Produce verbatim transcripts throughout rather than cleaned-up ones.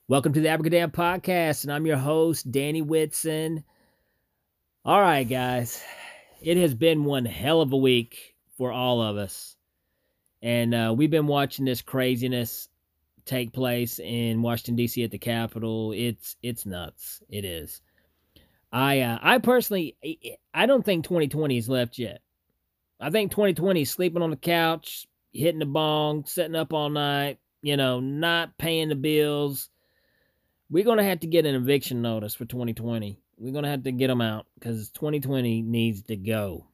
Welcome to the Abracadabra Podcast, and I'm your host, Danny Whitson. All right, guys, it has been one hell of a week for all of us, and uh, we've been watching this craziness take place in Washington D C at the Capitol. It's it's nuts. It is. I uh, I personally, I don't think twenty twenty is left yet. I think twenty twenty is sleeping on the couch, hitting the bong, sitting up all night, you know, not paying the bills. We're going to have to get an eviction notice for twenty twenty. We're going to have to get them out because twenty twenty needs to go.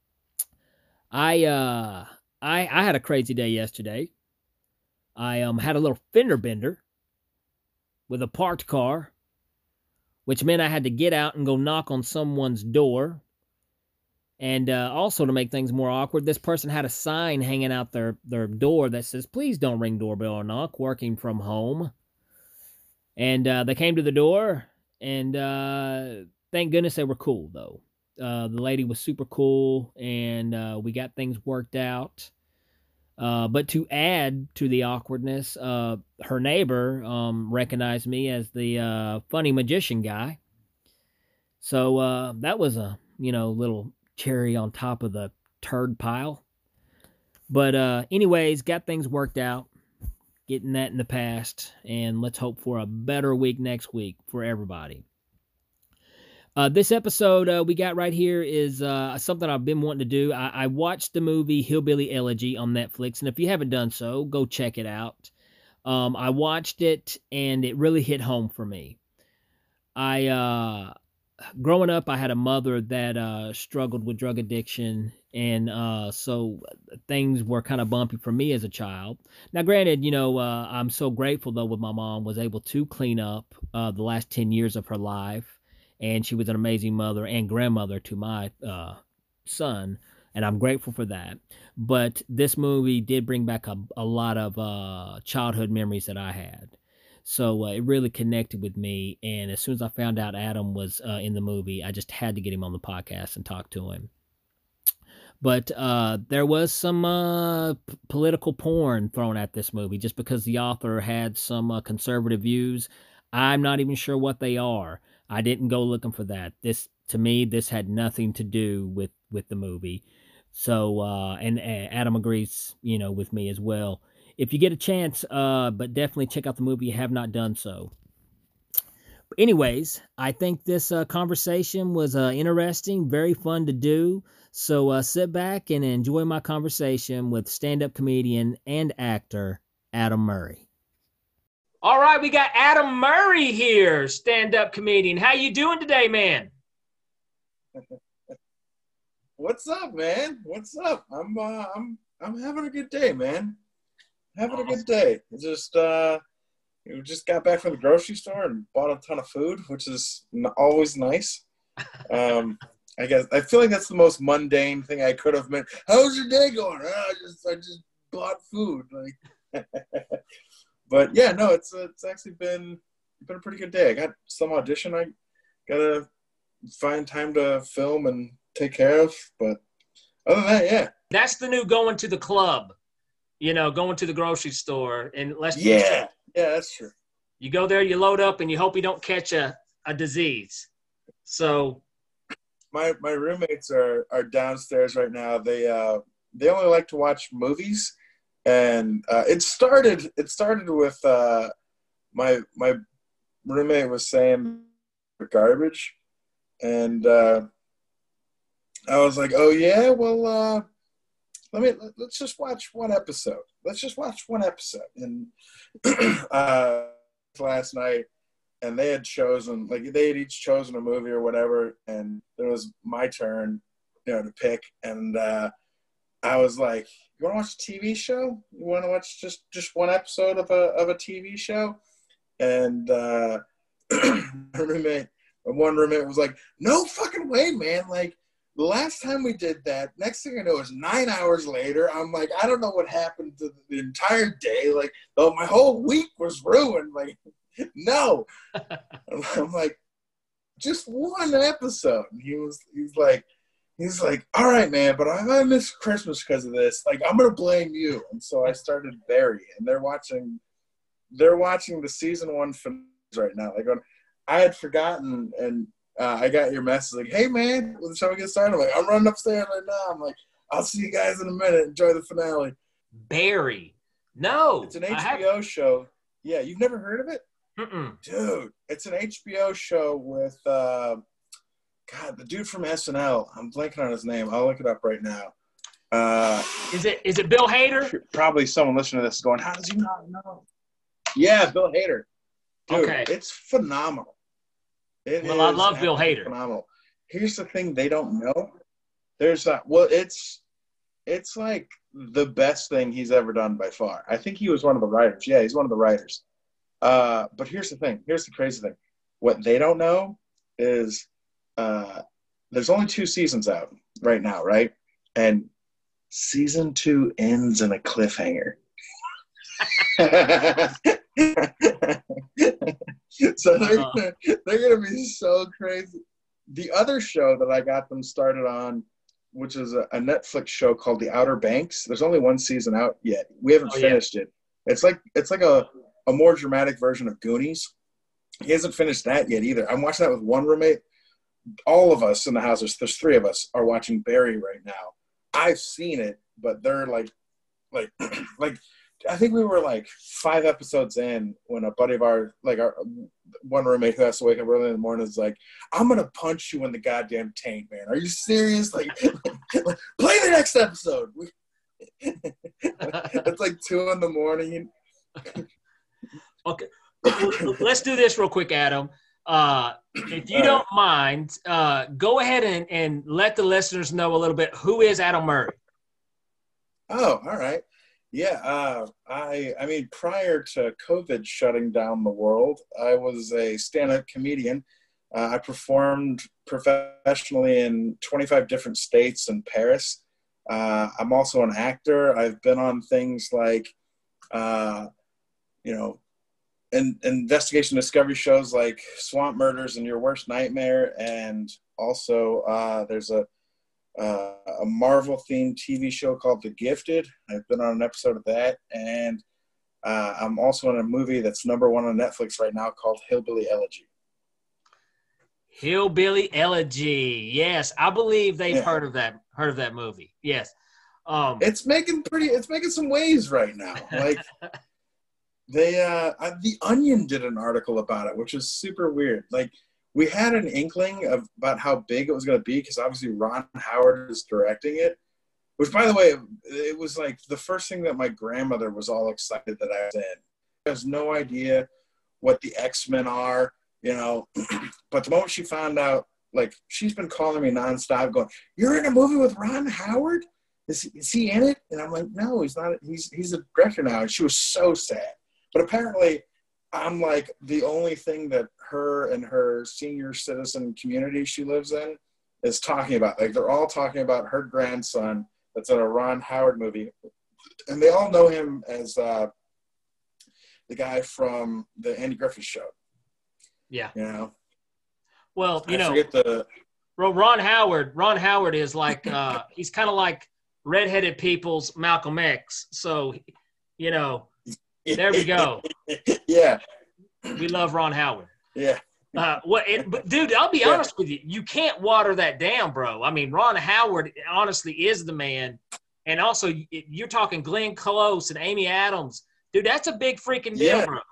I uh I I had a crazy day yesterday. I um had a little fender bender with a parked car, which meant I had to get out and go knock on someone's door. And uh, also to make things more awkward, this person had a sign hanging out their, their door that says, "Please don't ring doorbell or knock, working from home." And uh, they came to the door, and uh, thank goodness they were cool, though. Uh, the lady was super cool, and uh, we got things worked out. Uh, but to add to the awkwardness, uh, her neighbor um, recognized me as the uh, funny magician guy. So uh, that was a, you know, little cherry on top of the turd pile. But uh, anyways, got things worked out. Getting that in the past, and let's hope for a better week next week for everybody. Uh, this episode uh, we got right here is uh, something I've been wanting to do. I, I watched the movie Hillbilly Elegy on Netflix, and if you haven't done so, go check it out. Um, I watched it, and it really hit home for me. I, uh, growing up, I had a mother that uh, struggled with drug addiction, and uh, so things were kind of bumpy for me as a child. Now, granted, you know, uh, I'm so grateful, though, with my mom was able to clean up uh, the last ten years of her life, and she was an amazing mother and grandmother to my uh, son, and I'm grateful for that. But this movie did bring back a, a lot of uh, childhood memories that I had. So uh, it really connected with me, and as soon as I found out Adam was uh, in the movie, I just had to get him on the podcast and talk to him. But uh, there was some uh, p- political porn thrown at this movie just because the author had some uh, conservative views. I'm not even sure what they are. I didn't go looking for that. This, to me, this had nothing to do with, with the movie. So, uh, and uh, Adam agrees, you know, with me as well. If you get a chance, uh, but definitely check out the movie if you have not done so. But anyways, I think this uh, conversation was uh, interesting, very fun to do. So uh, sit back and enjoy my conversation with stand-up comedian and actor Adam Murray. All right, we got Adam Murray here, stand-up comedian. How you doing today, man? What's up, man? What's up? I'm uh, I'm I'm having a good day, man. Having a good day. Just uh, we just got back from the grocery store and bought a ton of food, which is n- always nice. Um, I guess I feel like that's the most mundane thing I could have meant. How's your day going? Oh, I just I just bought food. Like, but yeah, no, it's uh, it's actually been been a pretty good day. I got some audition I gotta find time to film and take care of, but other than that, yeah. That's the new going to the club. You know, going to the grocery store, and let's yeah, yeah, that's true. You go there, you load up, and you hope you don't catch a, a disease. So, my my roommates are are downstairs right now. They uh they only like to watch movies, and uh, it started it started with uh my my roommate was saying garbage, and uh, I was like, oh yeah, well. Uh, Let me let's just watch one episode. Let's just watch one episode. And uh, last night, and they had chosen like they had each chosen a movie or whatever, and it was my turn, you know, to pick. And uh, I was like, "You want to watch a T V show? You want to watch just just one episode of a of a T V show?" And uh, my roommate, one roommate was like, "No fucking way, man! Like." The last time we did that, next thing I know is nine hours later. I'm like, I don't know what happened to the entire day. Like, oh, my whole week was ruined. Like, no. I'm like, just one episode. And he was, he's like, he's like, all right, man, but I, I missed Christmas because of this. Like, I'm gonna blame you. And so I started Barry, and they're watching they're watching the season one finale right now. Like, I had forgotten, and uh, I got your message like, "Hey man, when the show get started?" I'm like, "I'm running upstairs right now." I'm like, "I'll see you guys in a minute. Enjoy the finale." Barry. No. It's an H B O show. Yeah, you've never heard of it? Mm-mm. Dude, it's an H B O show with, uh, God, the dude from S N L. I'm blanking on his name. I'll look it up right now. Uh, is it is it Bill Hader? Probably someone listening to this is going, how does he not know? Yeah, Bill Hader. Dude, okay. It's phenomenal. It well, I love Bill Hader. Phenomenal. Here's the thing they don't know. There's a, well, it's it's like the best thing he's ever done by far. I think he was one of the writers. Yeah, he's one of the writers. Uh, but here's the thing. Here's the crazy thing. What they don't know is uh, there's only two seasons out right now, right? And season two ends in a cliffhanger. So they're, uh-huh. gonna, they're gonna be so crazy. The other show that I got them started on, which is a, a Netflix show called The Outer Banks. There's only one season out yet. We haven't oh, finished yeah. it. It's like it's like a, a more dramatic version of Goonies. He hasn't finished that yet either. I'm watching that with one roommate. All of us in the house, there's, there's three of us, are watching Barry right now. I've seen it, but they're like, like, like, I think we were like five episodes in when a buddy of ours, like our one roommate who has to wake up early in the morning, is like, "I'm gonna punch you in the goddamn taint, man. Are you serious? Like, like play the next episode." It's like two in the morning. Okay, let's do this real quick, Adam. Uh, if you don't mind, uh, go ahead and, and let the listeners know a little bit, who is Adam Murray? Oh, all right. Yeah, uh, I I mean, prior to COVID shutting down the world, I was a stand-up comedian. Uh, I performed professionally in twenty-five different states and Paris. Uh, I'm also an actor. I've been on things like, uh, you know, in, investigation discovery shows like Swamp Murders and Your Worst Nightmare, and also uh, there's a Uh, a Marvel-themed T V show called The Gifted. I've been on an episode of that, and uh, I'm also in a movie that's number one on Netflix right now called Hillbilly Elegy. Hillbilly Elegy, yes, I believe they've yeah. heard of that. Heard of that movie? Yes. Um, it's making pretty. It's making some waves right now. Like they, uh, The Onion did an article about it, which is super weird. Like, we had an inkling of about how big it was going to be because obviously Ron Howard is directing it, which, by the way, it was like the first thing that my grandmother was all excited that I was in. She has no idea what the X-Men are, you know, but the moment she found out, like, she's been calling me nonstop going, "You're in a movie with Ron Howard? Is he, is he in it?" And I'm like, "No, he's not. He's, he's a director now." And she was so sad. But apparently I'm like the only thing that her and her senior citizen community she lives in is talking about. Like, they're all talking about her grandson that's in a Ron Howard movie. And they all know him as uh, the guy from the Andy Griffith Show. Yeah. You know? Well, you I know, forget the... Ron Howard, Ron Howard is like, uh, he's kind of like redheaded people's Malcolm X. So, you know, there we go. Yeah. We love Ron Howard. Yeah. Uh, what? It, but dude, I'll be yeah. honest with you. You can't water that down, bro. I mean, Ron Howard honestly is the man. And also, you're talking Glenn Close and Amy Adams, dude. That's a big freaking deal, yeah. bro.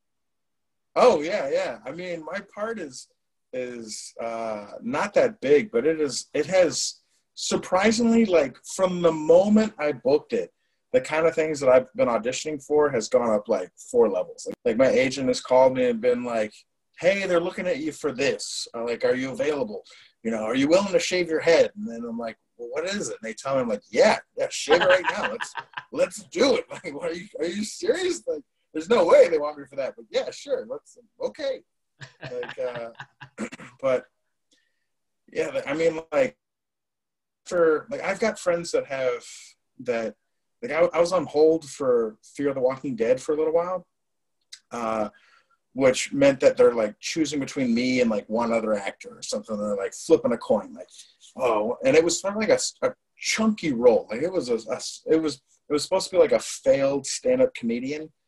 Oh yeah, yeah. I mean, my part is is uh, not that big, but it is. It has surprisingly, like, from the moment I booked it, the kind of things that I've been auditioning for has gone up like four levels. Like, like my agent has called me and been like, "Hey, they're looking at you for this. Uh, like, are you available? You know, are you willing to shave your head?" And then I'm like, "Well, what is it?" And they tell me, I'm like, "Yeah, yeah, shave it right now. Let's let's do it." Like, what, are you are you serious? Like, there's no way they want me for that. But yeah, sure. Let's okay. Like, uh, but yeah, I mean, like, for like, I've got friends that have that. Like, I, I was on hold for Fear the Walking Dead for a little while, uh, which meant that they're like choosing between me and like one other actor or something. They're like flipping a coin, like, oh, and it was sort of like a, a chunky role. Like, it was a, a, it was it was supposed to be like a failed stand-up comedian,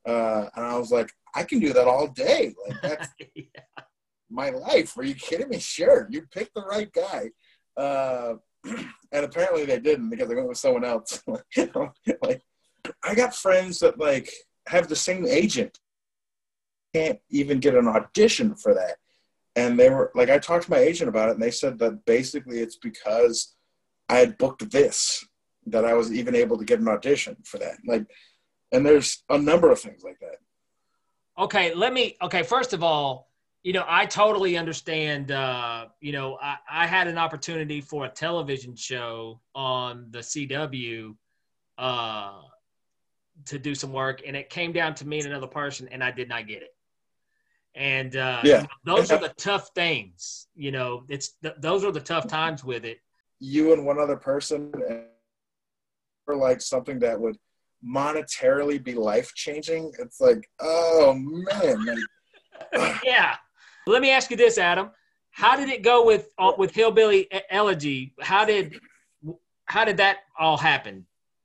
Uh, and I was like, I can do that all day. Like, that's yeah. my life. Are you kidding me? Sure. You picked the right guy. Uh, and apparently they didn't, because I went with someone else. Like, I got friends that like have the same agent, can't even get an audition for that. And they were like, I talked to my agent about it, and they said that basically it's because I had booked this that I was even able to get an audition for that. Like, and there's a number of things like that. Okay, let me, okay, first of all, you know, I totally understand, uh, you know, I, I had an opportunity for a television show on the C W uh, to do some work, and it came down to me and another person, and I did not get it. And uh, yeah, you know, those are the tough things, you know, it's th- those are the tough times with it. You and one other person, or like something that would monetarily be life-changing. It's like, oh man. Like, yeah. Let me ask you this, Adam. How did it go with uh, with Hillbilly Elegy? How did how did that all happen?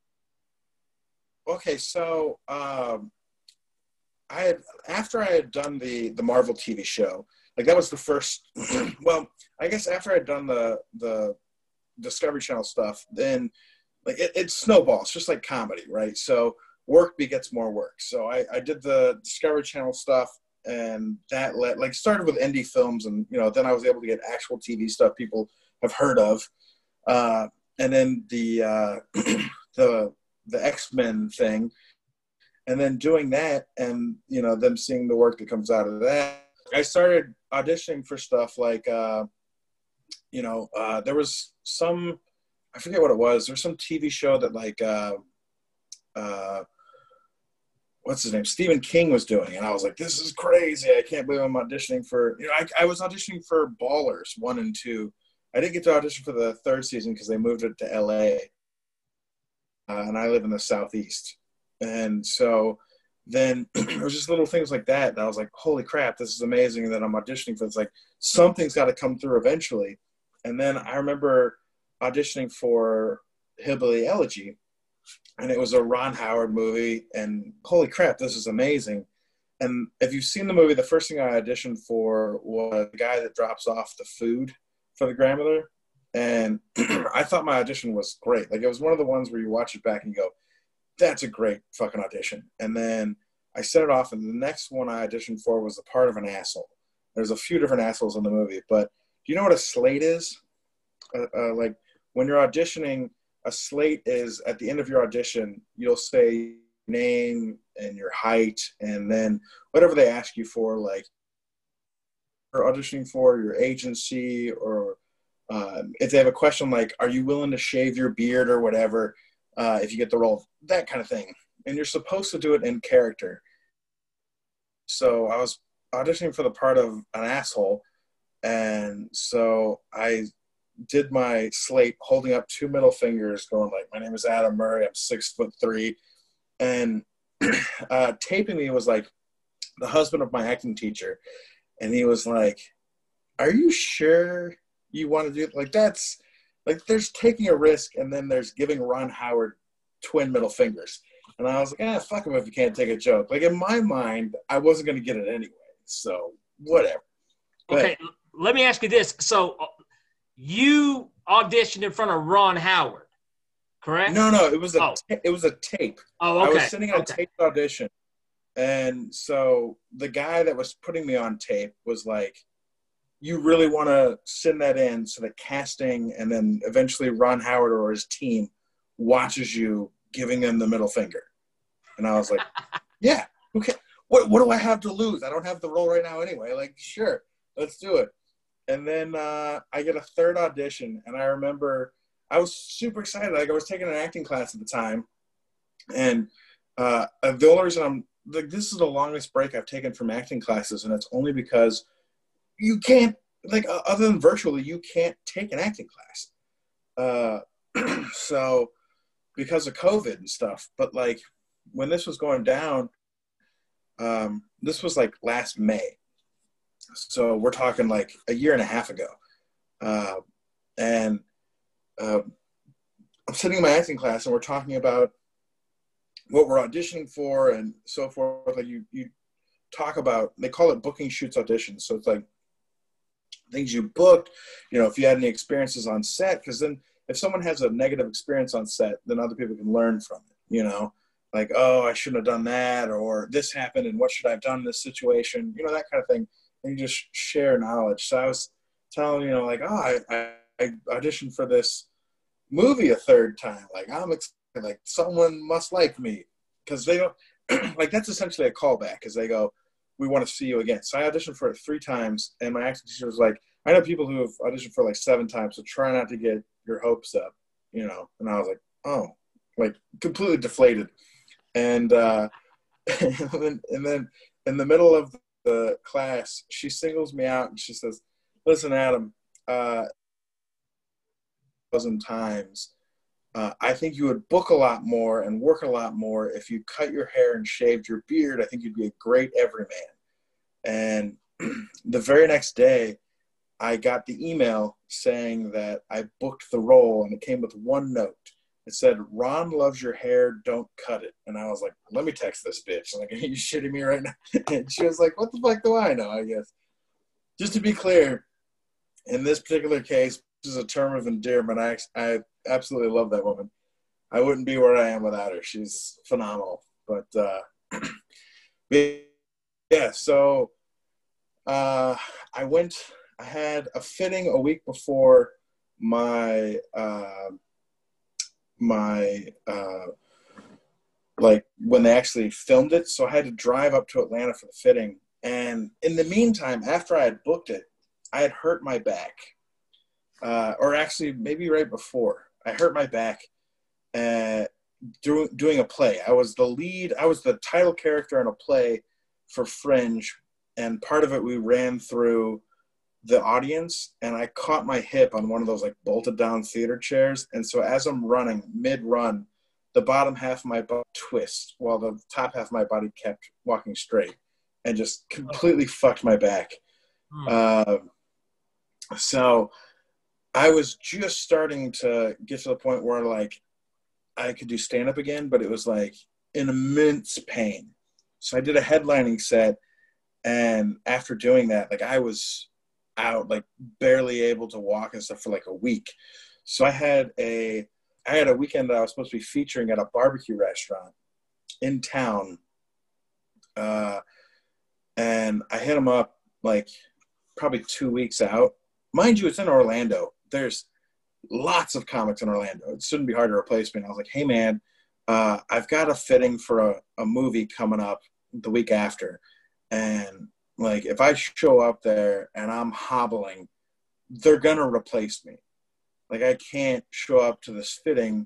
Okay, so um, I had after I had done the the Marvel T V show, like that was the first. Well, I guess after I'd done the the Discovery Channel stuff, then like it, it snowballs, just like comedy, right? So work begets more work. So I, I did the Discovery Channel stuff, and that led, like started with indie films, and you know then I was able to get actual T V stuff people have heard of, uh, and then the uh, the the X-Men thing, and then doing that, and you know them seeing the work that comes out of that, I started auditioning for stuff like uh, you know uh, there was some, I forget what it was. There's some T V show that like uh, uh, what's his name? Stephen King was doing. And I was like, this is crazy. I can't believe I'm auditioning for, you know, I, I was auditioning for Ballers one and two. I didn't get to audition for the third season because they moved it to L A. Uh, and I live in the Southeast. And so then it was just little things like that. And I was like, holy crap, this is amazing. And then I'm auditioning for, it's like, something's got to come through eventually. And then I remember auditioning for Hillbilly Elegy, and it was a Ron Howard movie, and holy crap, this is amazing. And if you've seen the movie, the first thing I auditioned for was the guy that drops off the food for the grandmother. And I thought my audition was great. Like, it was one of the ones where you watch it back and you go, that's a great fucking audition. And then I sent it off, and the next one I auditioned for was the part of an asshole. There's a few different assholes in the movie, but do you know what a slate is? Uh, uh, like, when you're auditioning, a slate is at the end of your audition, you'll say name and your height, and then whatever they ask you for, like you're auditioning for your agency, or uh, if they have a question like, are you willing to shave your beard or whatever, uh, if you get the role, that kind of thing. And you're supposed to do it in character. So I was auditioning for the part of an asshole, and so I did my slate holding up two middle fingers going like, my name is Adam Murray, I'm six foot three. And uh, taping me was like the husband of my acting teacher. And he was like, are you sure you want to do it? Like, that's like, there's taking a risk, and then there's giving Ron Howard twin middle fingers. And I was like, ah, fuck him if you can't take a joke. Like, in my mind, I wasn't going to get it anyway. So whatever. Okay, but let me ask you this. So you auditioned in front of Ron Howard, correct? No, no, it was a oh. t- it was a tape. Oh, okay. I was sitting in a okay. taped audition, and so the guy that was putting me on tape was like, "You really want to send that in so that casting, and then eventually Ron Howard or his team watches you giving them the middle finger." And I was like, "Yeah, okay. What what do I have to lose? I don't have the role right now anyway. Like, sure, let's do it." And then uh, I get a third audition, and I remember I was super excited. Like, I was taking an acting class at the time, and uh, the only reason I'm like, this is the longest break I've taken from acting classes, and it's only because you can't, like, uh, other than virtually, you can't take an acting class. Uh, so because of COVID and stuff, but like when this was going down, um, this was like last May. So we're talking like a year and a half ago. Uh, and uh, I'm sitting in my acting class, and we're talking about what we're auditioning for and so forth. Like you, you talk about, they call it booking shoots auditions. So it's like things you booked, you know, if you had any experiences on set, because then if someone has a negative experience on set, then other people can learn from it, you know, like, oh, I shouldn't have done that, or this happened and what should I have done in this situation, you know, that kind of thing. And you just share knowledge. So I was telling, you know, like, oh, I, I, I auditioned for this movie a third time. Like, I'm excited. Like, someone must like me, because they don't, like, that's essentially a callback, because they go, we want to see you again. So I auditioned for it three times, and my acting teacher was like, I know people who have auditioned for like seven times, so try not to get your hopes up, you know. And I was like, oh, like completely deflated. And uh, and, then, and then in the middle of the class, she singles me out and she says, listen, Adam, uh, a dozen times, uh, I think you would book a lot more and work a lot more if you cut your hair and shaved your beard. I think you'd be a great everyman. And the very next day, I got the email saying that I booked the role, and it came with one note. It said, Ron loves your hair, don't cut it. And I was like, let me text this bitch. I'm like, are you shitting me right now? And she was like, what the fuck do I know, I guess. Just to be clear, in this particular case, this is a term of endearment. I, I absolutely love that woman. I wouldn't be where I am without her. She's phenomenal. But, uh, yeah, so uh, I went, I had a fitting a week before my, uh, my, uh, like when they actually filmed it. So I had to drive up to Atlanta for the fitting. And in the meantime, after I had booked it, I had hurt my back. Uh, or actually maybe right before. I hurt my back uh, do, doing a play. I was the lead. I was the title character in a play for Fringe. And part of it we ran through the audience, and I caught my hip on one of those like bolted down theater chairs. And so as I'm running mid-run, the bottom half of my body twists while the top half of my body kept walking straight, and just completely fucked my back. Hmm. Uh, so I was just starting to get to the point where like I could do stand-up again, but it was like an immense pain. So I did a headlining set, and after doing that, like I was out, like barely able to walk and stuff for like a week. So I had a I had a weekend that I was supposed to be featuring at a barbecue restaurant in town, uh, and I hit him up like probably two weeks out. Mind you, it's in Orlando. There's lots of comics in Orlando. It shouldn't be hard to replace me. And I was like, hey, man, uh, I've got a fitting for a, a movie coming up the week after. And, like, if I show up there and I'm hobbling, they're going to replace me. Like, I can't show up to this fitting.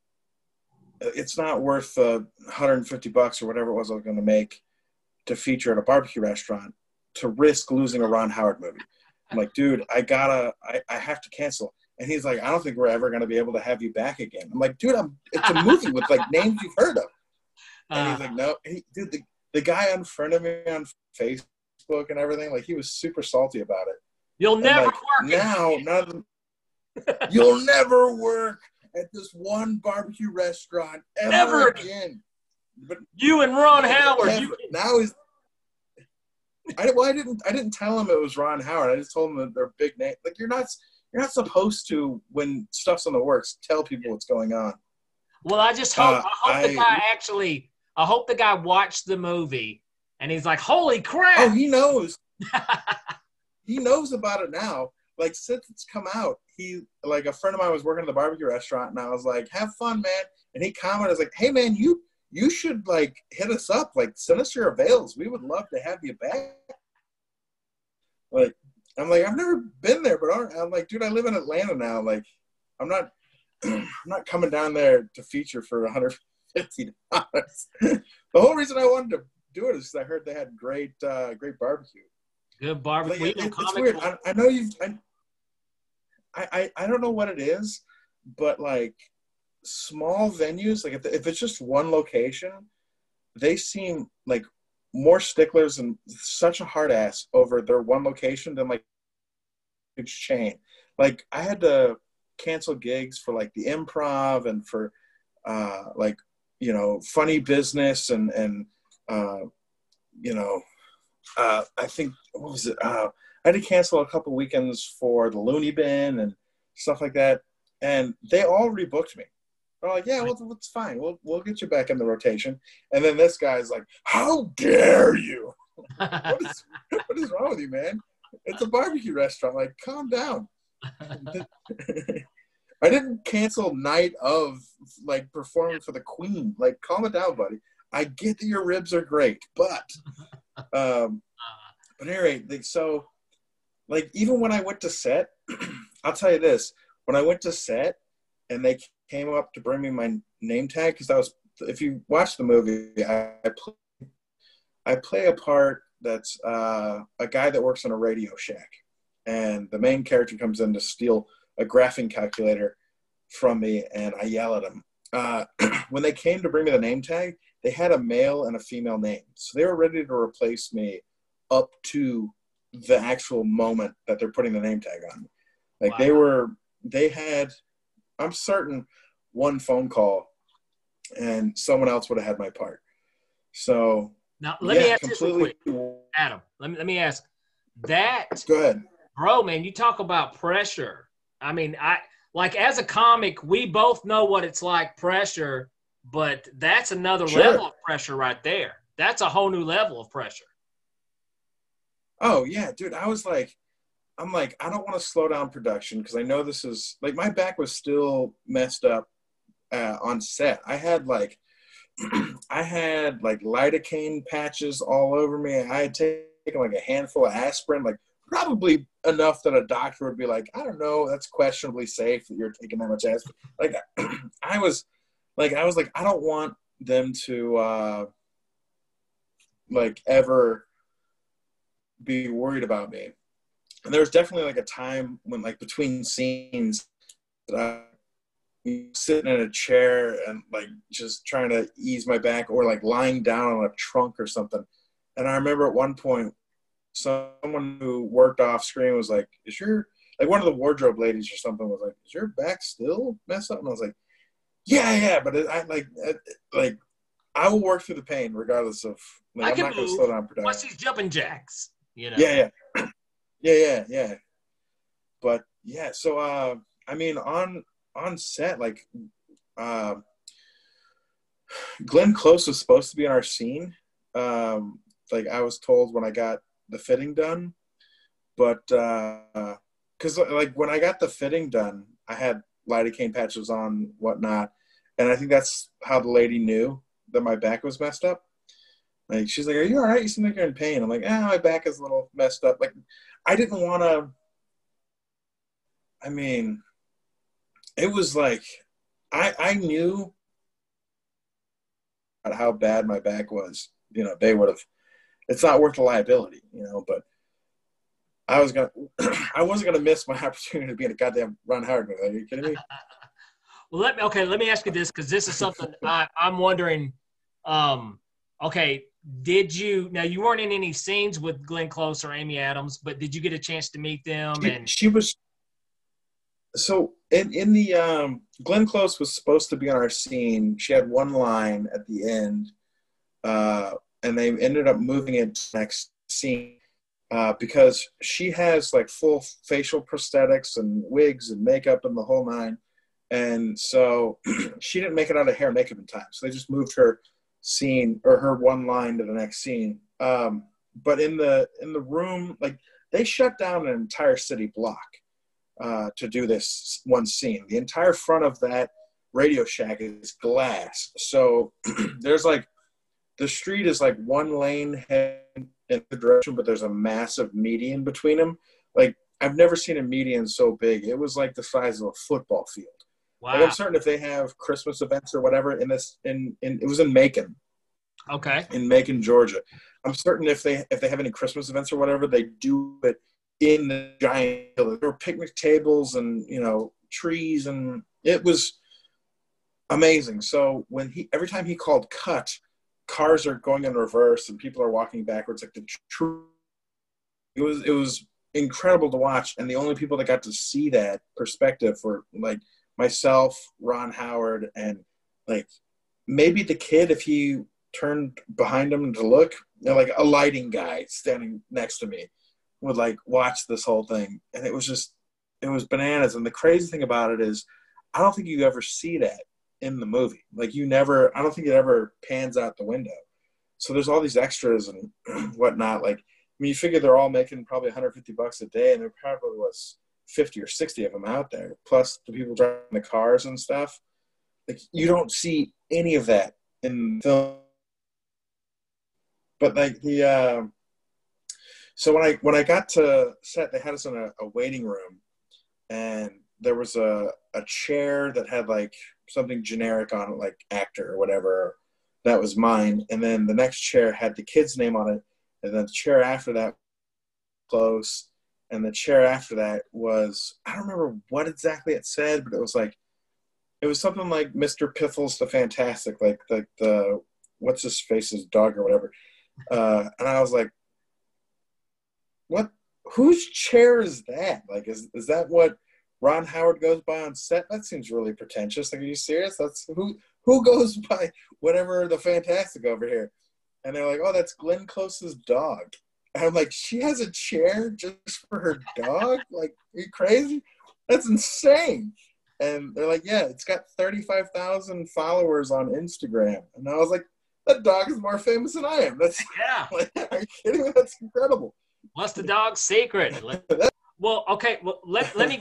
It's not worth the one hundred fifty bucks or whatever it was I was going to make to feature at a barbecue restaurant to risk losing a Ron Howard movie. I'm like, dude, I gotta, I, I have to cancel. And he's like, I don't think we're ever going to be able to have you back again. I'm like, dude, I'm, it's a movie with like names you've heard of. And he's like, no, he, dude, the, the guy unfriended me on Facebook and everything. Like, he was super salty about it. You'll and never like, work now. None of them, you'll never work at this one barbecue restaurant ever, ever. again. But you and Ron Howard. Never. You now he's. I, well, I didn't. I didn't tell him it was Ron Howard. I just told him that they're big name. Like, you're not. You're not supposed to, when stuff's in the works, tell people what's going on. Well, I just hope. Uh, I hope I, the guy actually. I hope the guy watched the movie and he's like, "Holy crap!" Oh, he knows. He knows about it now. Like, since it's come out, he like a friend of mine was working at the barbecue restaurant, and I was like, "Have fun, man." And he commented, "Was like, hey, man, you." You should, like, hit us up. Like, send us your avails. We would love to have you back. Like, I'm like, I've never been there, but I'm like, dude, I live in Atlanta now. Like, I'm not I'm not coming down there to feature for one hundred fifty dollars. The whole reason I wanted to do it is because I heard they had great uh, great barbecue. Good barbecue. Like, it, it's weird. I, I know you've I, I, I don't know what it is, but, like, small venues, like if, if it's just one location, they seem like more sticklers and such a hard ass over their one location than like a huge chain. Like, I had to cancel gigs for like the Improv and for uh like, you know, funny business and, and, uh, you know, uh, I think, what was it? Uh, I had to cancel a couple weekends for the Looney Bin and stuff like that. And they all rebooked me. They're like, yeah, well, it's fine. We'll, we'll get you back in the rotation. And then this guy's like, how dare you? what, is, what is wrong with you, man? It's a barbecue restaurant. Like, calm down. I didn't cancel night of, like, performing for the Queen. Like, calm it down, buddy. I get that your ribs are great, but um, but anyway, like, so, like, even when I went to set, I'll tell you this. When I went to set and they came up to bring me my name tag, because I was, if you watch the movie, I, I, play, I play a part that's uh, a guy that works in a Radio Shack. And the main character comes in to steal a graphing calculator from me, and I yell at him. Uh, when they came to bring me the name tag, they had a male and a female name. So they were ready to replace me up to the actual moment that they're putting the name tag on me. Like, wow. they were, they had, I'm certain, one phone call and someone else would have had my part. So now let yeah, me ask completely. this real quick, Adam. Let me let me ask that. Go ahead, bro. Man, you talk about pressure. I mean, I like as a comic, we both know what it's like, pressure. But that's another sure. level of pressure right there. That's a whole new level of pressure. Oh yeah, dude. I was like, I'm like, I don't want to slow down production because I know this is like my back was still messed up uh, on set. I had like, I had like lidocaine patches all over me. I had taken like a handful of aspirin, like probably enough that a doctor would be like, I don't know, that's questionably safe that you're taking that much aspirin. Like I was. Like, I was like, I don't want them to, uh, like, ever be worried about me. And there was definitely, like, a time when, like, between scenes, that I sitting in a chair and, like, just trying to ease my back or, like, lying down on a trunk or something. And I remember at one point, someone who worked off screen was like, is your, like, one of the wardrobe ladies or something was like, is your back still messed up? And I was like, yeah, yeah, but it, I like, it, like, I will work through the pain regardless of. Like, I I'm can not going to move. slow down production. What's these jumping jacks? You know. Yeah, yeah, yeah, yeah, yeah. But yeah, so uh, I mean, on on set, like, uh, Glenn Close was supposed to be in our scene. Um, like I was told when I got the fitting done, but because uh, like when I got the fitting done, I had lidocaine patches on, whatnot, and I think that's how the lady knew that my back was messed up. Like, she's like, are you all right? You seem like you're in pain. I'm like, ah, my back is a little messed up. Like, I didn't want to, I mean, it was like, I I knew how bad my back was. You know, they would have, it's not worth the liability, you know, but I was gonna, I wasn't gonna miss my opportunity to be in a goddamn Ron Howard movie. Are you kidding me? Well, let me. Okay, let me ask you this because this is something I, I'm wondering. Um, okay, did you now? You weren't in any scenes with Glenn Close or Amy Adams, but did you get a chance to meet them? She, and she was. So in in the um, Glenn Close was supposed to be on our scene. She had one line at the end, uh, and they ended up moving it to the next scene. Uh, because she has like full facial prosthetics and wigs and makeup and the whole nine. And so she didn't make it out of hair and makeup in time. So they just moved her scene or her one line to the next scene. Um, but in the, in the room, like they shut down an entire city block uh, to do this one scene. The entire front of that Radio Shack is glass. So there's like, the street is like one lane head in the direction, but there's a massive median between them. Like, I've never seen a median so big. It was like the size of a football field. Wow. Like, I'm certain if they have Christmas events or whatever in this, in, in it was in Macon. Okay. In Macon, Georgia. I'm certain if they if they have any Christmas events or whatever, they do it in the giant. There were picnic tables and, you know, trees, and it was amazing. So when he every time he called cut, cars are going in reverse and people are walking backwards. Like the true, it was it was incredible to watch. And the only people that got to see that perspective were like myself, Ron Howard, and like maybe the kid, if he turned behind him to look, you know, like a lighting guy standing next to me would like watch this whole thing. And it was just, it was bananas. And the crazy thing about it is, I don't think you ever see that in the movie. Like you never, I don't think it ever pans out the window. So there's all these extras and whatnot. Like, I mean, you figure they're all making probably one hundred fifty bucks a day, and there probably was fifty or sixty of them out there, plus the people driving the cars and stuff. Like, you don't see any of that in film. But like the, uh, so when I when I got to set, they had us in a, a waiting room, and there was a a chair that had like something generic on it, like actor or whatever. That was mine. And then the next chair had the kid's name on it. And then the chair after that, close. And the chair after that was, I don't remember what exactly it said, but it was like, it was something like Mister Piffles the Fantastic, like the, the what's his face's dog or whatever. Uh, and I was like, what, whose chair is that? Like, is, is that what Ron Howard goes by on set? That seems really pretentious. Like, are you serious? That's who, who goes by whatever the Fantastic over here? And they're like, oh, that's Glenn Close's dog. And I'm like, she has a chair just for her dog? Like, are you crazy? That's insane. And they're like, yeah, it's got thirty-five thousand followers on Instagram. And I was like, that dog is more famous than I am. That's yeah. Like, are you kidding me? That's incredible. What's the dog's secret? Well, okay, well, let, let me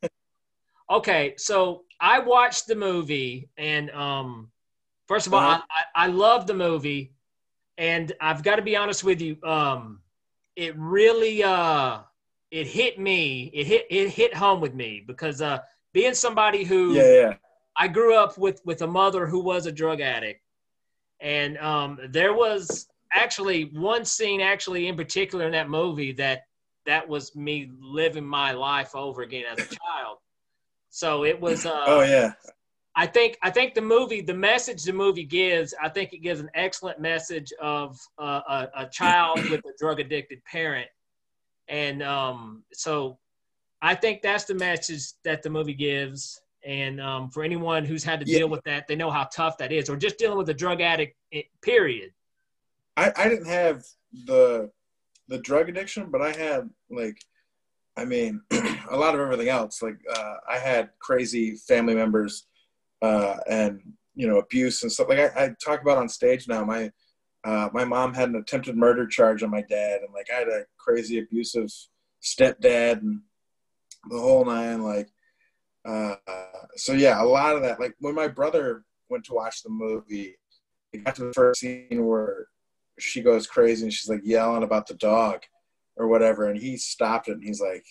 – okay, so I watched the movie, and um, first of all, uh-huh. I, I, I love the movie, and I've got to be honest with you. Um, it really uh, it hit me. It hit it hit home with me because uh, being somebody who yeah, yeah. I grew up with with a mother who was a drug addict, and um, there was actually one scene actually in particular in that movie that that was me living my life over again as a child. So it was. Uh, oh yeah. I think I think the movie, the message the movie gives, I think it gives an excellent message of uh, a, a child with a drug addicted parent, and um, so I think that's the message that the movie gives. And um, for anyone who's had to yeah. deal with that, they know how tough that is, or just dealing with a drug addict. Period. I, I didn't have the the drug addiction, but I had like, I mean, a lot of everything else. Like uh, I had crazy family members. Uh, and you know, abuse and stuff like I, I talk about on stage now. My uh, my mom had an attempted murder charge on my dad, and like I had a crazy abusive stepdad and the whole nine. Like, uh, so yeah, a lot of that. Like when my brother went to watch the movie, he got to the first scene where she goes crazy and she's like yelling about the dog or whatever, and he stopped it and he's like,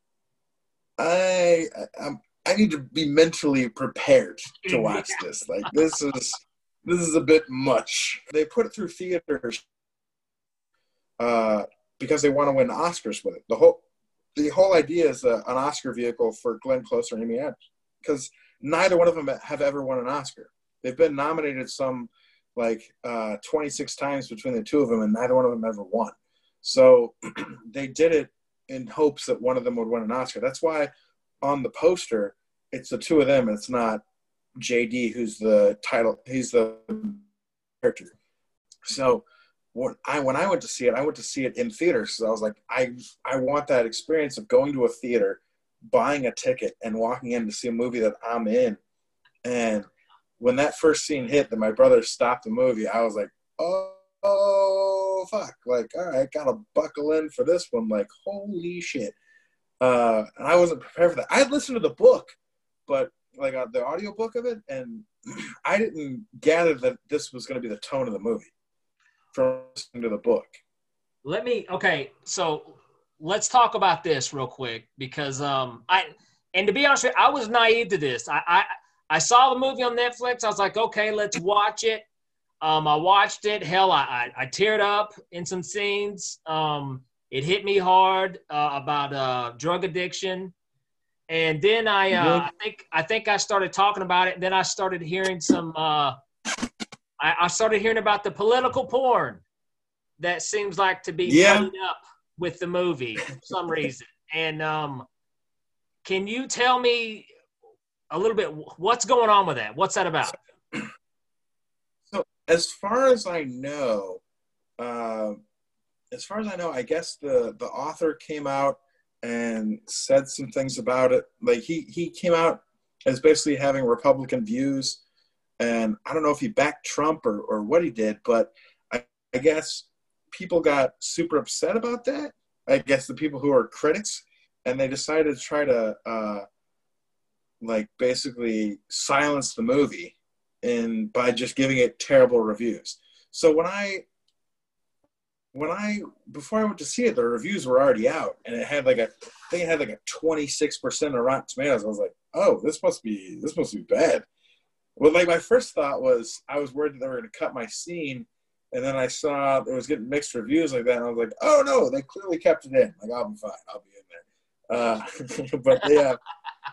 I, I I'm. I need to be mentally prepared to watch this. Like this is this is a bit much. They put it through theaters uh, because they want to win Oscars with it. The whole the whole idea is a, an Oscar vehicle for Glenn Close or Amy Adams because neither one of them have ever won an Oscar. They've been nominated some like uh, twenty-six times between the two of them, and neither one of them ever won. So they did it in hopes that one of them would win an Oscar. That's why on the poster, it's the two of them, and it's not J D, who's the title. He's the character. So when I when I went to see it, I went to see it in theaters. So I was like, I I want that experience of going to a theater, buying a ticket, and walking in to see a movie that I'm in. And when that first scene hit, that my brother stopped the movie, I was like, oh, oh fuck! Like, all right, gotta buckle in for this one. Like, holy shit! Uh, and I wasn't prepared for that. I had listened to the book, but like uh, the audio book of it, and I didn't gather that this was going to be the tone of the movie from listening to the book. Let me, okay, so let's talk about this real quick because um, I, and to be honest with you, I was naive to this. I, I, I saw the movie on Netflix. I was like, okay, let's watch it. Um, I watched it. Hell, I, I, I teared up in some scenes. Um, It hit me hard uh, about uh, drug addiction, and then I, uh, mm-hmm. I think I think I started talking about it. And then I started hearing some. Uh, I, I started hearing about the political porn that seems like to be yeah. coming up with the movie for some reason. And um, can you tell me a little bit what's going on with that? What's that about? as far as I know, uh, as far as I know, I guess the the author came out and said some things about it. Like he he came out as basically having Republican views, and I don't know if he backed Trump or or what he did, but I, I guess people got super upset about that. I guess the people who are critics, and they decided to try to uh, like basically silence the movie and by just giving it terrible reviews. So when I when I before I went to see it, the reviews were already out, and it had like a I think it had like a twenty-six percent of Rotten Tomatoes. I was like, oh, this must be this must be bad. Well, like my first thought was I was worried that they were going to cut my scene, and then I saw it was getting mixed reviews like that, and I was like, oh no, they clearly kept it in. Like I'll be fine, I'll be in there. Uh, but they uh,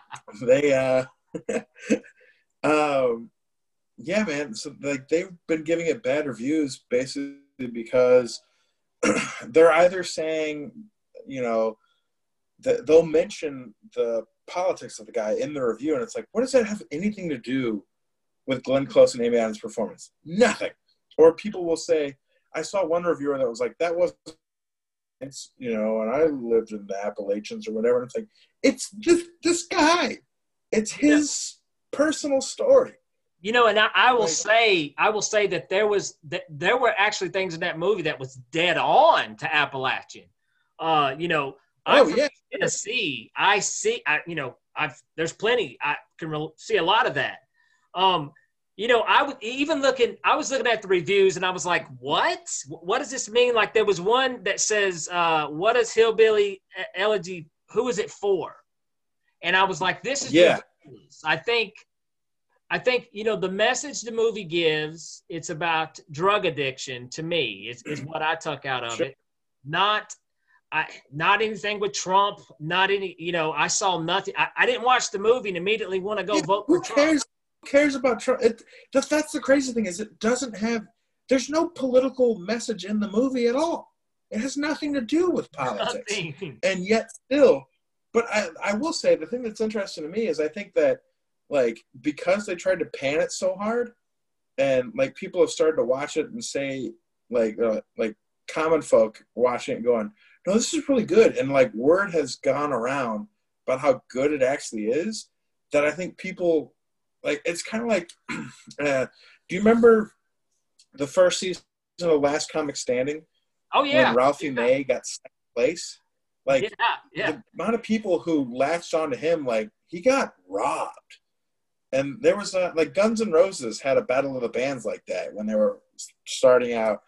they uh, um, yeah, man. So like they've been giving it bad reviews basically because they're either saying, you know, that they'll mention the politics of the guy in the review, and it's like, what does that have anything to do with Glenn Close and Amy Adams' performance? Nothing. Or people will say, I saw one reviewer that was like, that was, it's, you know, and I lived in the Appalachians or whatever. And it's like, it's this, this guy. It's his yeah. personal story. You know, and I, I will like, say, I will say that there was, that there were actually things in that movie that was dead on to Appalachian. Uh, you know, I'm oh, from yeah. Tennessee. I see, I, you know, I've, there's plenty, I can re- see a lot of that. Um, you know, I would even looking, I was looking at the reviews and I was like, what, what does this mean? Like there was one that says, uh, what is Hillbilly Elegy? Who is it for? And I was like, this is, yeah. ridiculous. I think, I think, you know, the message the movie gives, it's about drug addiction to me is, is what I took out of Sure. it. Not, I, not anything with Trump, not any, you know, I saw nothing. I, I didn't watch the movie and immediately want to go yeah, vote who for cares? Trump. Who cares about Trump? It, that, that's the crazy thing is it doesn't have, there's no political message in the movie at all. It has nothing to do with politics. Nothing. And yet still, but I, I will say the thing that's interesting to me is I think that like, because they tried to pan it so hard and like people have started to watch it and say like, uh, like common folk watching it and going, no, this is really good. And like word has gone around about how good it actually is that I think people like, it's kind of like, uh, do you remember the first season of Last Comic Standing? Oh yeah. When Ralphie yeah. May got second place? Like yeah, yeah. the amount of people who latched onto him, like he got robbed. And there was a, like Guns N' Roses had a battle of the bands like that when they were starting out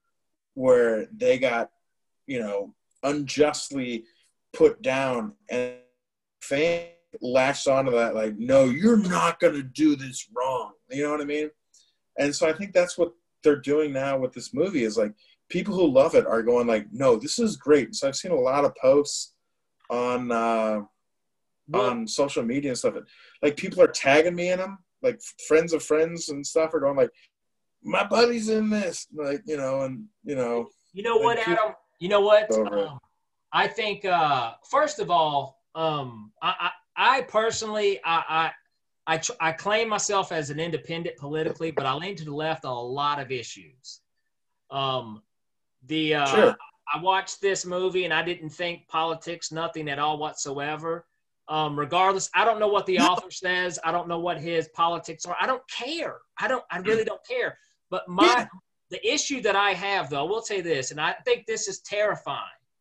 where they got, you know, unjustly put down and fans latched onto that like, no, you're not going to do this wrong. You know what I mean? And so I think that's what they're doing now with this movie is like people who love it are going like, no, this is great. So I've seen a lot of posts on, uh, Well, on social media and stuff. Like people are tagging me in them, like friends of friends and stuff are going like, my buddy's in this, like, you know, and you know, you know what, Adam, you know what, over. um, I think, uh, first of all, um, I, I, I personally, I, I, I, tr- I claim myself as an independent politically, but I lean to the left on a lot of issues. Um, the, uh, Sure. I watched this movie and I didn't think politics, nothing at all whatsoever. Um, regardless, I don't know what the author says. I don't know what his politics are. I don't care. I don't, I really don't care. But my, Yeah. the issue that I have though, I will say this, and I think this is terrifying,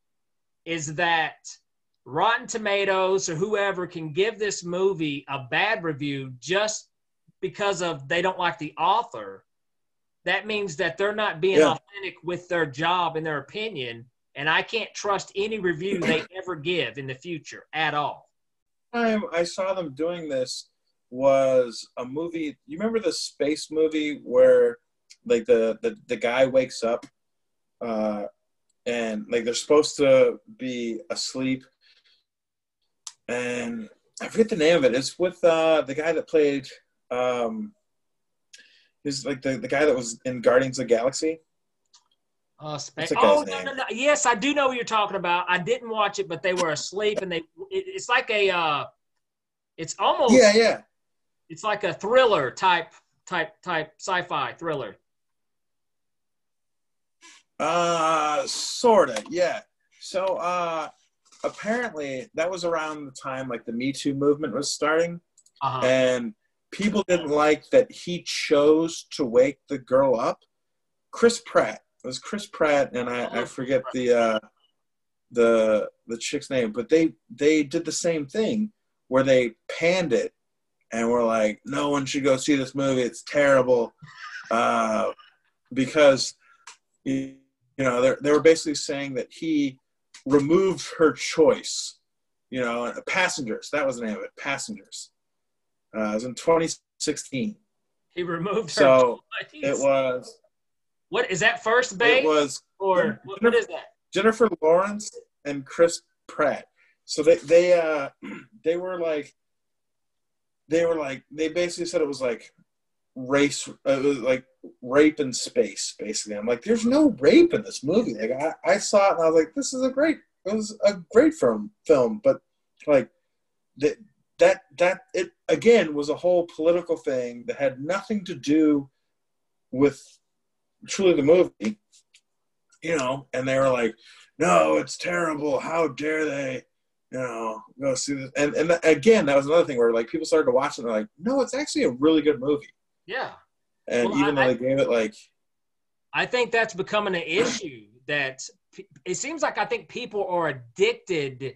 is that Rotten Tomatoes or whoever can give this movie a bad review just because of they don't like the author. That means that they're not being Yeah. authentic with their job and their opinion. And I can't trust any review they ever give in the future at all. Time I saw them doing this was a movie. You remember the space movie where like the, the, the guy wakes up uh, and like they're supposed to be asleep. And I forget the name of it. It's with uh, the guy that played um, he's like the, the guy that was in Guardians of the Galaxy. Uh, Sp- What's that oh, guy's no, name? no, no. Yes, I do know what you're talking about. I didn't watch it, but they were asleep and they, it, it's like a, uh, it's almost, Yeah, yeah. it's like a thriller type, type, type sci-fi thriller. Uh, sorta, yeah. So, uh, apparently that was around the time like the Me Too movement was starting, Uh-huh. and people didn't like that he chose to wake the girl up. Chris Pratt. It was Chris Pratt, and I, I forget the uh, the the chick's name, but they they did the same thing where they panned it and were like, no one should go see this movie. It's terrible, uh, because you know they they were basically saying that he removed her choice. You know, Passengers. That was the name of it. Passengers. Uh, it was in twenty sixteen. He removed her. So choice. It was. What is that? First Base? It was or what, what is that? Jennifer Lawrence and Chris Pratt. So they they uh they were like they were like they basically said it was like race uh, it was like rape in space basically. I'm like, there's no rape in this movie. Like I, I saw it and I was like, this is a great it was a great film film, but like that that that it again was a whole political thing that had nothing to do with truly the movie, you know, and they were like, no, it's terrible. How dare they, you know, go see this. And, and again, that was another thing where like people started to watch it and they're like, no, it's actually a really good movie. Yeah. And well, even I, though they gave it like. I think that's becoming an issue that it seems like I think people are addicted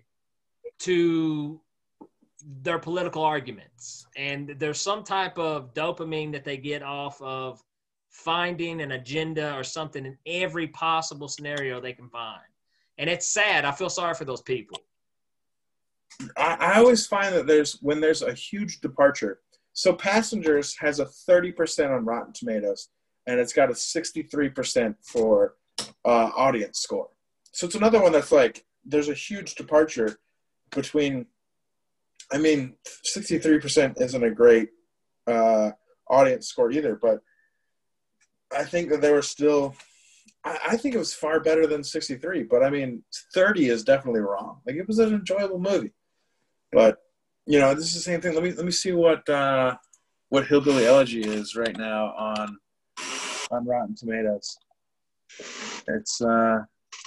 to their political arguments. And there's some type of dopamine that they get off of finding an agenda or something in every possible scenario they can find. And it's sad. I feel sorry for those people. I, I always find that there's when there's a huge departure. So Passengers has a thirty percent on Rotten Tomatoes, and it's got a sixty-three percent for uh, audience score. So it's another one that's like, there's a huge departure between, I mean, sixty-three percent isn't a great uh, audience score either, but I think that they were still, I, I think it was far better than sixty-three, but I mean, thirty is definitely wrong. Like, it was an enjoyable movie. But, you know, this is the same thing. Let me let me see what uh, what Hillbilly Elegy is right now on on Rotten Tomatoes. It's, uh,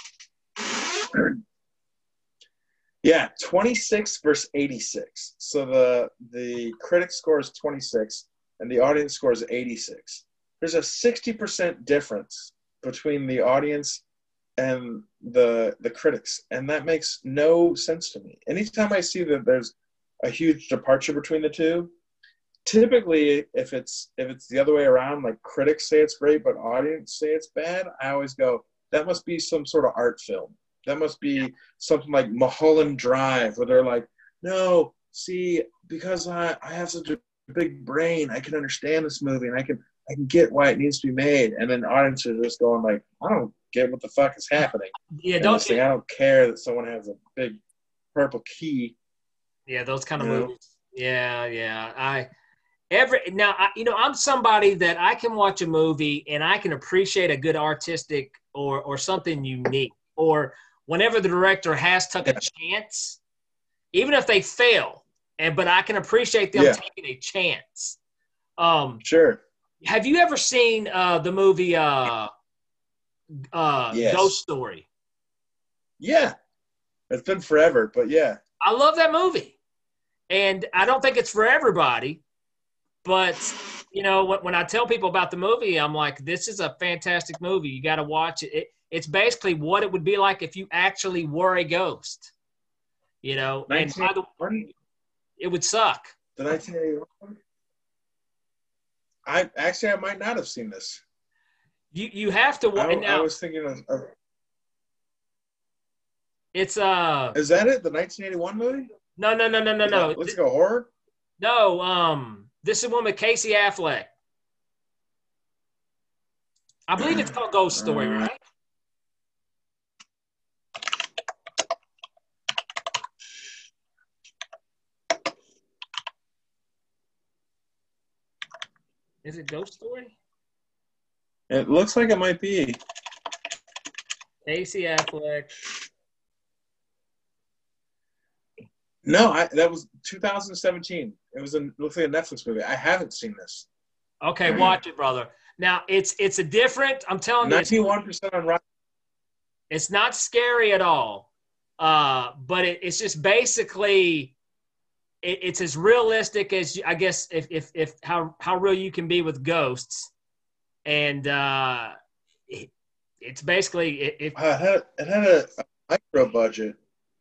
yeah, twenty-six versus eighty-six. So the, the critic score is twenty-six, and the audience score is eighty-six. There's a sixty percent difference between the audience and the the critics, and that makes no sense to me. Anytime I see that there's a huge departure between the two, typically if it's if it's the other way around, like critics say it's great but audience say it's bad, I always go, that must be some sort of art film. That must be something like Mulholland Drive, where they're like, no, see, because I, I have such a big brain, I can understand this movie and I can I can get why it needs to be made. And then audiences are just going like, I don't get what the fuck is happening. Yeah, don't thing, I don't care that someone has a big purple key. Yeah, those kind of you know? movies. Yeah, yeah. I every now I, you know, I'm somebody that I can watch a movie and I can appreciate a good artistic or or something unique. Or whenever the director has took a chance, even if they fail, and but I can appreciate them yeah. taking a chance. Um, sure. Have you ever seen uh, the movie uh, uh, yes. Ghost Story? Yeah. It's been forever, but yeah. I love that movie. And I don't think it's for everybody. But, you know, when, when I tell people about the movie, I'm like, this is a fantastic movie. You got to watch it. it. It's basically what it would be like if you actually were a ghost. You know, and by the way, it would suck. The nineteen eighty-one? I actually I might not have seen this. You you have to watch. I, now, I was thinking of, of. It's uh. Is that it? The nineteen eighty-one movie? No no no no no no. Let's go horror. No, um, this is one with Casey Affleck. I believe it's called Ghost Story, right? Is it Ghost Story? It looks like it might be. Casey Affleck. No, I, that was two thousand seventeen. It was a it looks like a Netflix movie. I haven't seen this. Okay, watch it, brother. Now it's it's a different. I'm telling you, ninety-one percent on Rotten. It's not scary at all, uh, but it, it's just basically it, it's as realistic as I guess if if if how how real you can be with ghosts, and uh, it, it's basically it. It, Uh, it had, it had a, a micro budget.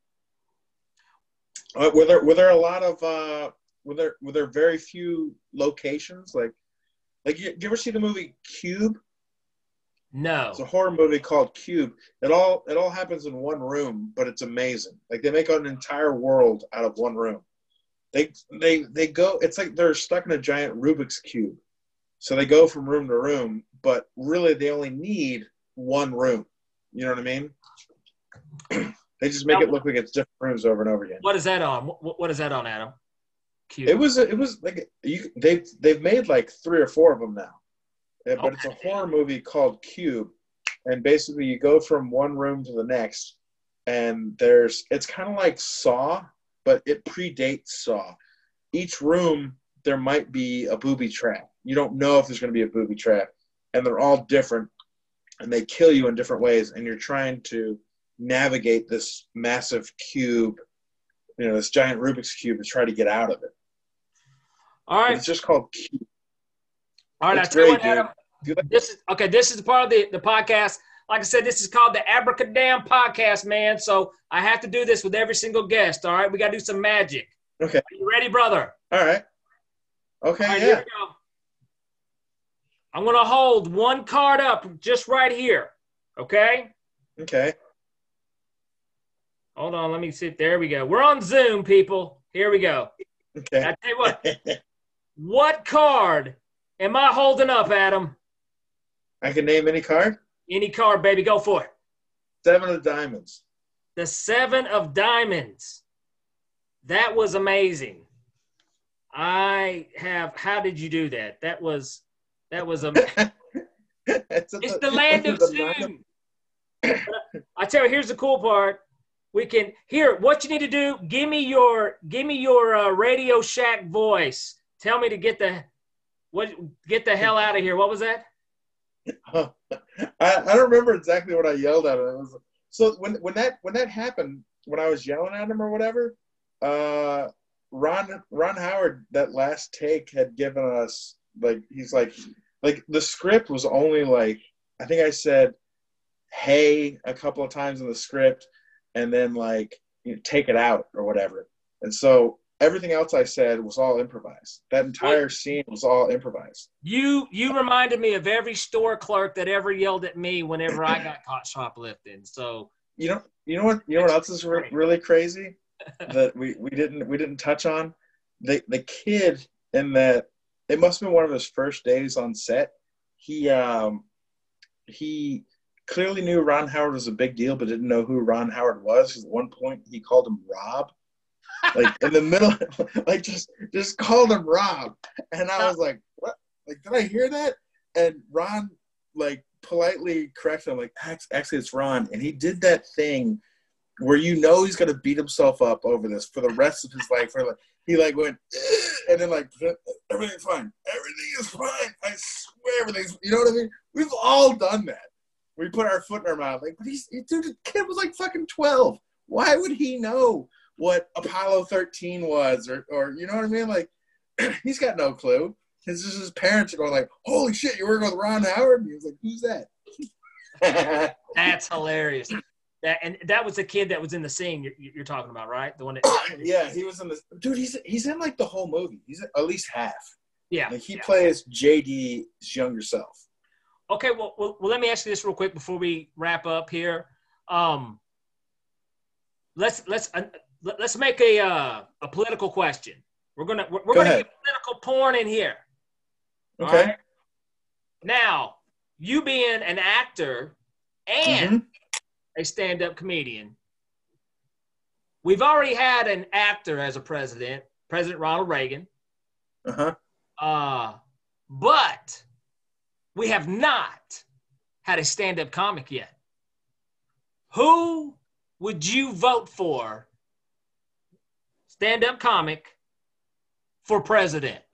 Uh, were there were there a lot of uh, were there were there very few locations like like you, you ever see the movie Cube? no, It's a horror movie called Cube. It all it all happens in one room, but it's amazing. Like they make an entire world out of one room. They they they go. It's like they're stuck in a giant Rubik's cube. So they go from room to room, but really they only need one room. You know what I mean? They just make Now, it look like it's different rooms over and over again. what is that on? What, what is that on, Adam? Cute. It was it was like you they've they've made like three or four of them now. Yeah, but it's a horror movie called Cube, and basically you go from one room to the next, and there's it's kind of like Saw, but it predates Saw. Each room there might be a booby trap. You don't know if there's going to be a booby trap, and they're all different, and they kill you in different ways, and you're trying to navigate this massive cube, you know, this giant Rubik's cube, to try to get out of it. All right. But it's just called Cube. All right, It's I tell you great, what, Adam. dude. This is okay. This is part of the, the podcast. Like I said, this is called the Abracadam podcast, man. So I have to do this with every single guest. All right, we got to do some magic. Okay. Are you ready, brother? All right. Okay. All right, yeah. here we go. I'm gonna hold one card up just right here. Okay. Okay. Hold on. Let me see. There we go. We're on Zoom, people. Here we go. Okay. I tell you what. What card am I holding up, Adam? I can name any card. Any card, baby. Go for it. Seven of diamonds. The Seven of Diamonds. That was amazing. I have. How did you do that? That was. That was amazing. it's It's the land of Zoom. I tell you, here's the cool part. We can here. What you need to do? Give me your. Give me your uh, Radio Shack voice. Tell me to get the. What? Get the hell out of here. What was that? I, I don't remember exactly what I yelled at him. It was, so when when that when that happened, when I was yelling at him or whatever, uh, Ron Ron Howard, that last take had given us like he's like like the script was only like I think I said hey a couple of times in the script and then like you know, take it out or whatever. And so everything else I said was all improvised. That entire scene was all improvised. You you reminded me of every store clerk that ever yelled at me whenever I got caught shoplifting. So You know, you know what? You know what else is re- really crazy that we, we didn't we didn't touch on? The the kid in that it must have been one of his first days on set. He um he clearly knew Ron Howard was a big deal, but didn't know who Ron Howard was. 'Cause at one point, he called him Rob, like in the middle, like just just called him Rob, and I was like, what? Like, did I hear that? And Ron like politely corrected him, like, actually, it's Ron, and he did that thing where you know he's gonna beat himself up over this for the rest of his life. For like, he like went, and then like everything's fine, everything is fine. I swear, everything's. You know what I mean? We've all done that. We put our foot in our mouth, like, but he's dude. The kid was like fucking twelve. Why would he know what Apollo thirteen was, or or you know what I mean? Like, he's got no clue. His just his parents are going like, "Holy shit, you're working with Ron Howard?" And he was like, "Who's that?" that's hilarious. That and that was the kid that was in the scene you're, you're talking about, right? The one that Yeah, he was in this. Dude, he's he's in like the whole movie. He's in at least half. yeah. Like he yeah. plays J D's younger self. Okay, well, well, well, let me ask you this real quick before we wrap up here. Um, let's let's uh, let's make a uh, a political question. We're gonna we're, we're Go gonna ahead. get political porn in here. All Okay. right? Now, you being an actor and Mhm. a stand-up comedian, we've already had an actor as a president, President Ronald Reagan. Uh-huh. Uh, but we have not had a stand-up comic yet. Who would you vote for, stand-up comic, for president?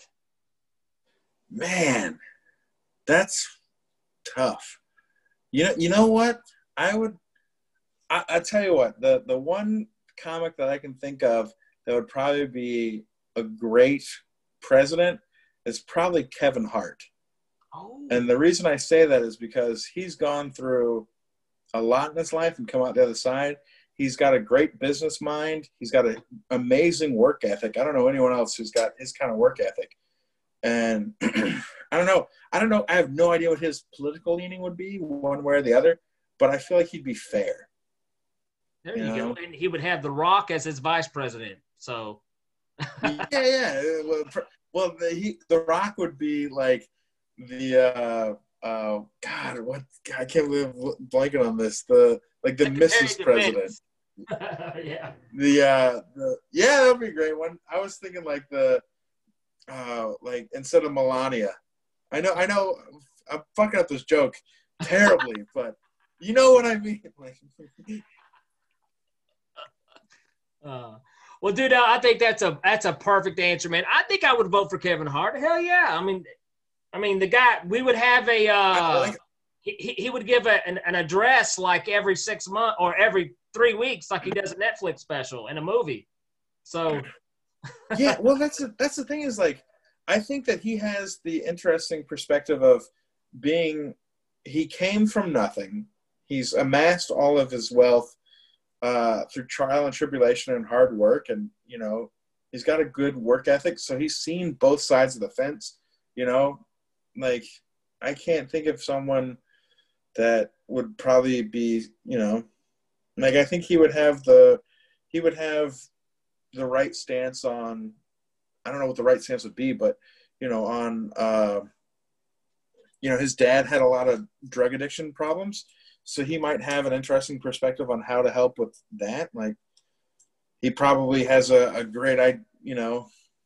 Man, that's tough. You know, you know what? I would, I, I tell you what, the the one comic that I can think of that would probably be a great president is probably Kevin Hart. Oh. And the reason I say that is because he's gone through a lot in his life and come out the other side. He's got a great business mind. He's got an amazing work ethic. I don't know anyone else who's got his kind of work ethic. And I don't know. I don't know. I have no idea what his political leaning would be, one way or the other. But I feel like he'd be fair. There you, you go. And he would have The Rock as his vice president. So. yeah, yeah. Well, well the, he, the Rock would be like the uh, uh, God. What? I can't believe blanking on this. The like the Missus President. yeah. The uh, the yeah, that'd be a great one. I was thinking like the uh, like instead of Melania. I know, I know. I'm fucking up this joke terribly, but you know what I mean. Like. Uh, well, dude, I think that's a that's a perfect answer, man. I think I would vote for Kevin Hart. Hell yeah! I mean, I mean, the guy. We would have a. Uh, like, he he would give a, an, an address like every six months or every three weeks, like he does a Netflix special and a movie. So. yeah, well, that's a, that's the thing is like, I think that he has the interesting perspective of being. He came from nothing. He's amassed all of his wealth. Uh, through trial and tribulation and hard work, and you know he's got a good work ethic, so he's seen both sides of the fence. You know, like I can't think of someone that would probably be, you know, like I think he would have the he would have the right stance on. I don't know what the right stance would be, but you know, on uh, you know, his dad had a lot of drug addiction problems. So he might have an interesting perspective on how to help with that. Like he probably has a, a great, you know,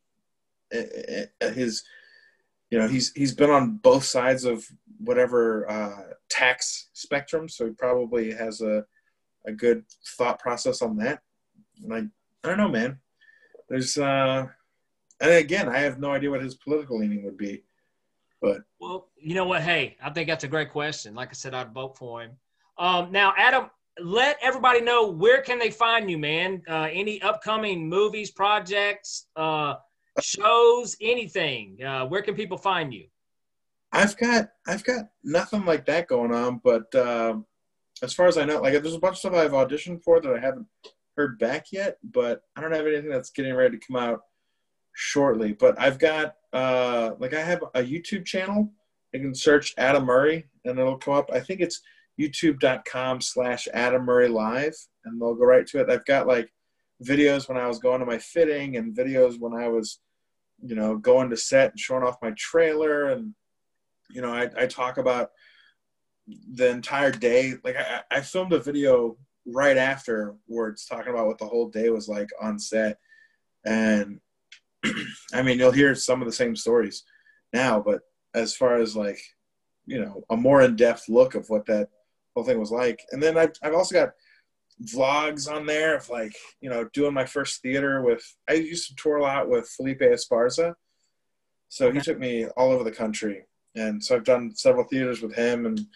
his, you know, he's he's been on both sides of whatever uh, tax spectrum. So he probably has a a good thought process on that. Like I don't know, man. There's, uh, and again, I have no idea what his political leaning would be. But well, you know what? Hey, I think that's a great question. Like I said, I'd vote for him. Um, now, Adam, let everybody know where can they find you, man. Uh, any upcoming movies, projects, uh, shows, anything. Uh, where can people find you? I've got I've got nothing like that going on, but uh, as far as I know, like there's a bunch of stuff I've auditioned for that I haven't heard back yet. But I don't have anything that's getting ready to come out shortly. But I've got uh, like I have a YouTube channel. You can search Adam Murray, and it'll come up. I think it's youtube.com slash Adam Murray Live, and they'll go right to it. I've got like videos when I was going to my fitting and videos when I was, you know, going to set and showing off my trailer. And, you know, I, I talk about the entire day. Like I, I filmed a video right afterwards talking about what the whole day was like on set. And I mean, you'll hear some of the same stories now, but as far as like, you know, a more in-depth look of what that whole thing was like. And then I've, I've also got vlogs on there of like, you know, doing my first theater with, I used to tour a lot with Felipe Esparza. So he took me all over the country. And so I've done several theaters with him and,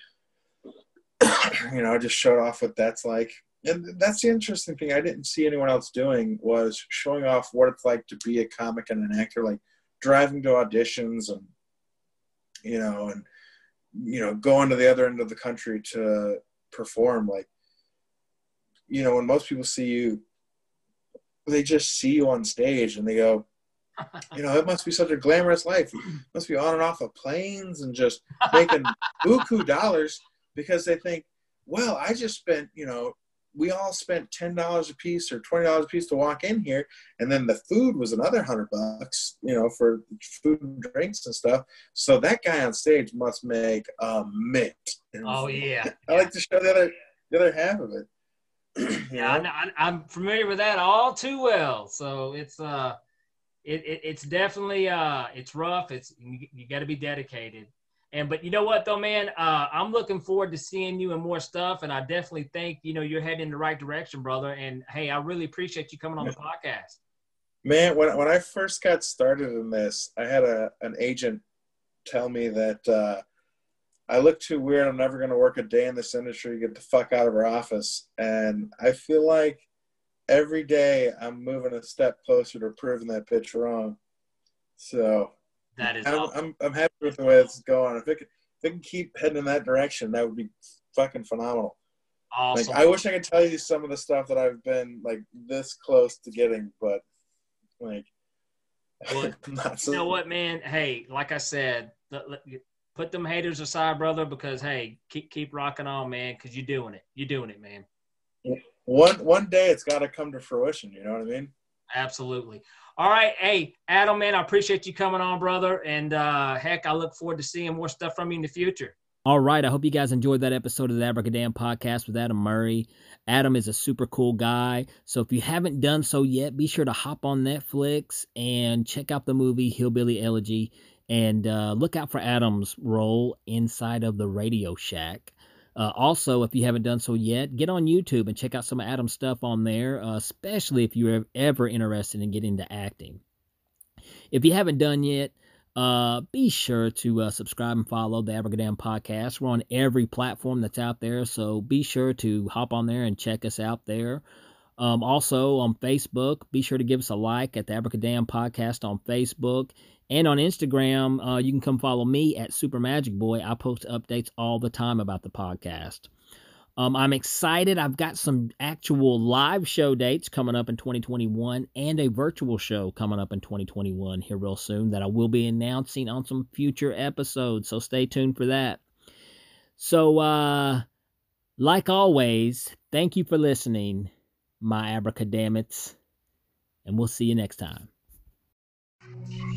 you know, I just showed off what that's like. And that's the interesting thing I didn't see anyone else doing was showing off what it's like to be a comic and an actor, like driving to auditions and, you know, and, you know, going to the other end of the country to perform. Like, you know, when most people see you, they just see you on stage and they go, you know, it must be such a glamorous life. You must be on and off of planes and just making buku dollars because they think, well, I just spent, you know, we all spent ten dollars a piece or twenty dollars a piece to walk in here. And then the food was another hundred bucks, you know, for food and drinks and stuff. So that guy on stage must make a mint. Oh yeah. I like to show the other, the other half of it. Yeah, I, I'm familiar with that all too well. So it's, uh, it, it it's definitely, uh, it's rough. It's, you, you got to be dedicated. And, but you know what though, man, uh, I'm looking forward to seeing you in more stuff. And I definitely think, you know, you're heading in the right direction, brother. And hey, I really appreciate you coming on the podcast. Man, when, when I first got started in this, I had a, an agent tell me that, uh, I look too weird. I'm never going to work a day in this industry. Get the fuck out of our office. And I feel like every day I'm moving a step closer to proving that pitch wrong. So that is I'm, awesome. I'm, I'm happy with the way it's going. If it, could, if it can keep heading in that direction, that would be fucking phenomenal. Awesome. Like, I wish I could tell you some of the stuff that I've been like this close to getting, but like, well, not so. You know what, man? Hey, like I said, put them haters aside, brother, because hey, keep keep rocking on, man, because you're doing it. You're doing it, man. One one day it's got to come to fruition. You know what I mean? Absolutely. All right. Hey, Adam, man, I appreciate you coming on, brother. And uh, heck, I look forward to seeing more stuff from you in the future. All right. I hope you guys enjoyed that episode of the Abracadam podcast with Adam Murray. Adam is a super cool guy. So if you haven't done so yet, be sure to hop on Netflix and check out the movie Hillbilly Elegy, and uh, look out for Adam's role inside of the Radio Shack. Uh, also, if you haven't done so yet, get on YouTube and check out some of Adam's stuff on there, uh, especially if you're ever interested in getting into acting. If you haven't done yet, Uh, be sure to uh, subscribe and follow the Abracadam podcast. We're on every platform that's out there, so be sure to hop on there and check us out there. Um, also on Facebook, be sure to give us a like at the Abracadam podcast on Facebook. And on Instagram, uh, you can come follow me at Super Magic Boy. I post updates all the time about the podcast. Um, I'm excited. I've got some actual live show dates coming up in twenty twenty-one and a virtual show coming up in twenty twenty-one here real soon that I will be announcing on some future episodes. So stay tuned for that. So, uh, like always, thank you for listening, my Abracadamits, and we'll see you next time.